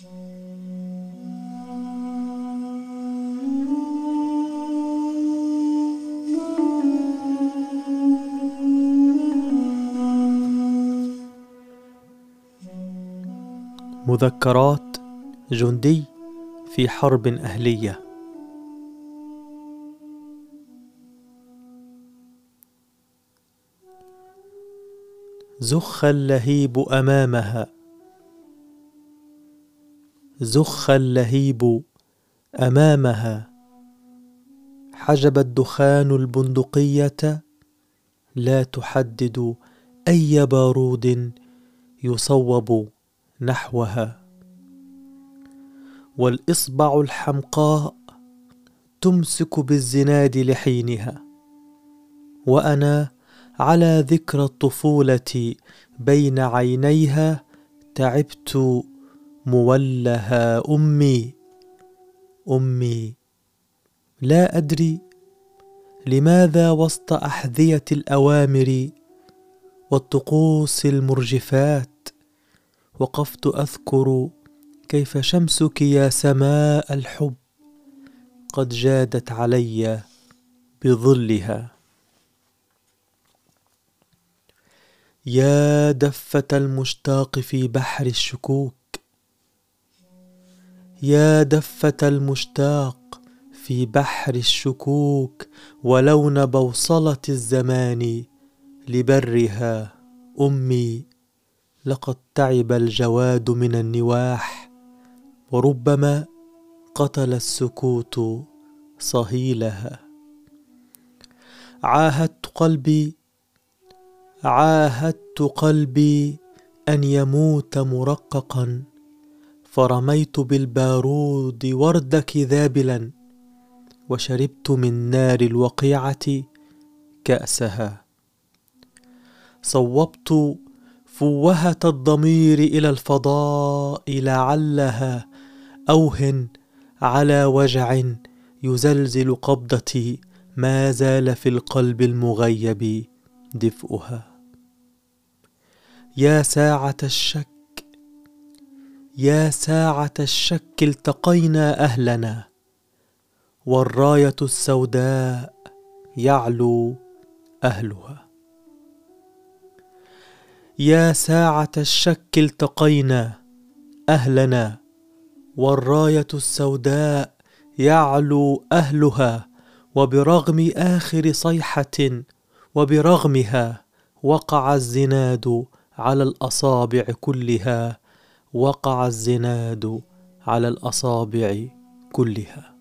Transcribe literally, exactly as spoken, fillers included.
مذكرات جندي في حرب أهلية. زخ اللهيب أمامها، زخ اللهيب أمامها، حجب الدخان البندقية، لا تحدد أي بارود يصوب نحوها. والإصبع الحمقاء تمسك بالزناد لحينها، وأنا على ذكرى الطفولة بين عينيها تعبت مولها أمي. أمي لا أدري لماذا وسط أحذية الأوامر والطقوس المرجفات وقفت أذكر كيف شمسك يا سماء الحب قد جادت علي بظلها. يا دفة المشتاق في بحر الشكوك، يا دفة المشتاق في بحر الشكوك، ولون بوصلة الزمان لبرها أمي. لقد تعب الجواد من النواح، وربما قتل السكوت صهيلها. عاهدت قلبي عاهدت قلبي أن يموت مرققا، فرميت بالبارود وردك ذابلا، وشربت من نار الوقيعة كأسها. صوبت فوهة الضمير إلى الفضاء لعلها أوهن على وجع يزلزل قبضتي، ما زال في القلب المغيب دفئها. يا ساعة الشك يا ساعة الشك التقينا أهلنا، والراية السوداء يعلو أهلها. يا ساعة الشك التقينا أهلنا، والراية السوداء يعلو أهلها، وبرغم آخر صيحة وبرغمها وقع الزناد على الأصابع كلها، وقع الزناد على الأصابع كلها.